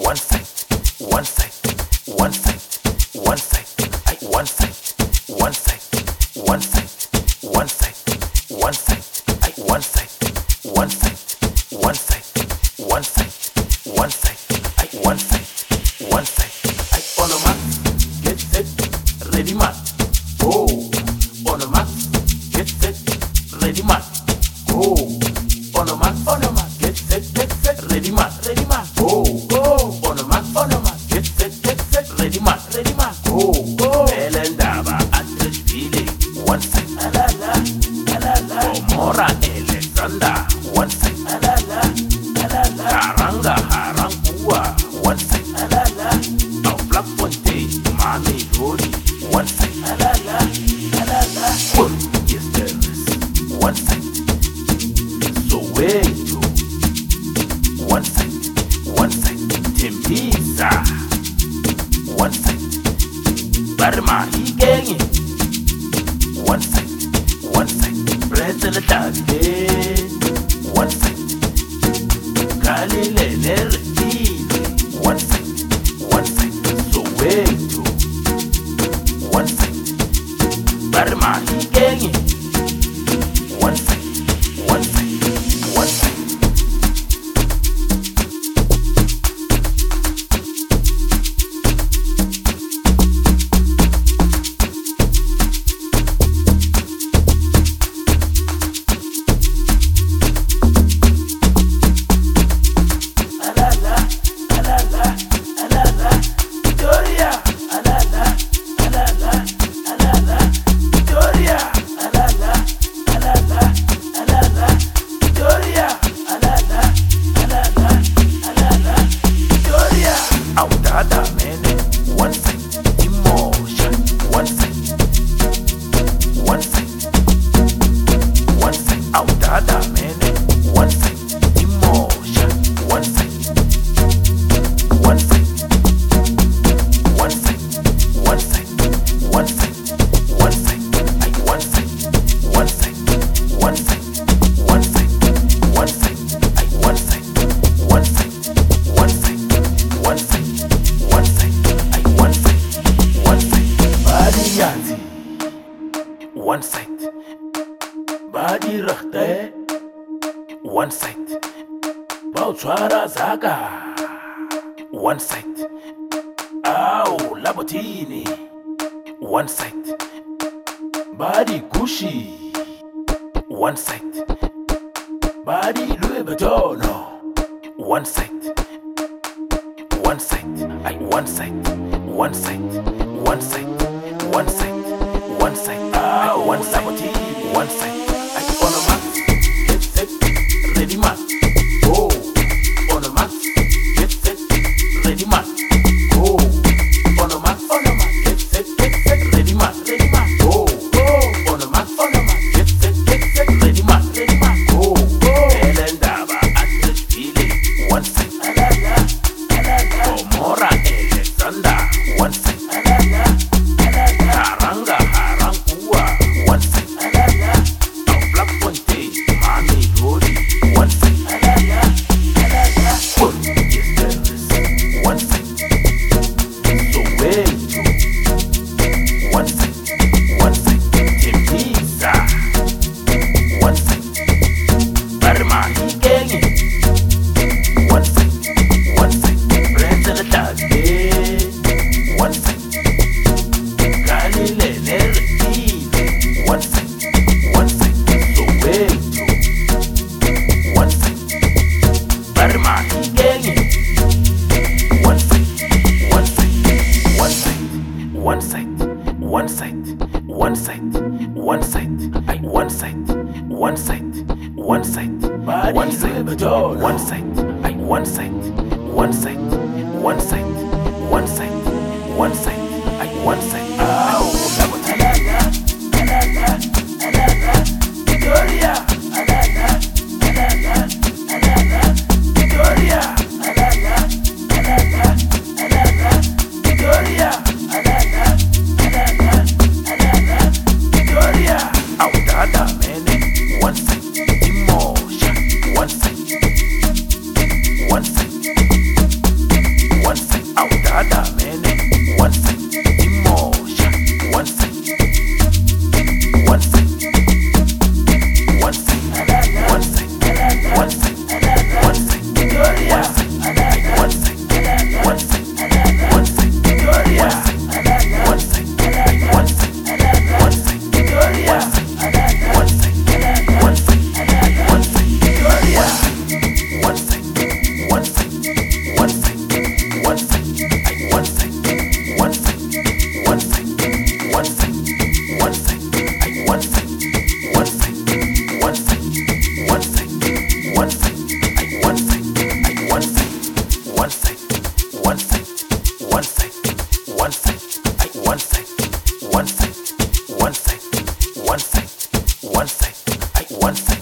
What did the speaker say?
one side, one side, one side, one side, one side, one side, one side, one side, one side, one side, one side, one side, one side, one side, one side, one side, on a mat, get set, ready mat, go, on a mat, get set, ready mat, go, on a mat, get set, ready mat, go, on a mat, get set, ready mat, go, Melendaba at the feeling, one side, la la, Mora Alexander, one side, la la, Karanga Harangua, one side, la la, Black Fontaine, Mami Lodi, one side, la la, yes there is, one side, so where you, one side, Timbisa, one side, Barma Higengi, one side, Bretzel Tagde, one side, Galile Nerdi, one side, so where you, one side, Barma Higengi, one side, one side, one side. One side, badi rakhte, one side, Bauchara Zaga, one side, Au Labotini, one side, badi Gucci, one side, badi Louis Vuitton, one side, one side, one side, one side, one side, one side, one side, one side, one side, on a mat, get set, ready mat, go, on a mat, get set, ready mat, go, on a mat, get set, ready mat, go, on a mat, get set, ready mat, go, Melendaba at the feeling, one side, Mora Alexander, one side, Karanga Harangua, one side, Black Fontaine, Mami Lodi, one side, yes there is, one side, so where you, one side, Timbisa, one side, Barma Higengi, one side, Bretzel Tagde, one side, Galile Nerdi, one side, so where you, one side, Barma Higengi, one side, one side, one side, one side, one side, one side, one side, one side, one side, one side, one side, one side, one side, one side, one side, one side, one side, oh, Victoria, one side, emotion, one side, One side.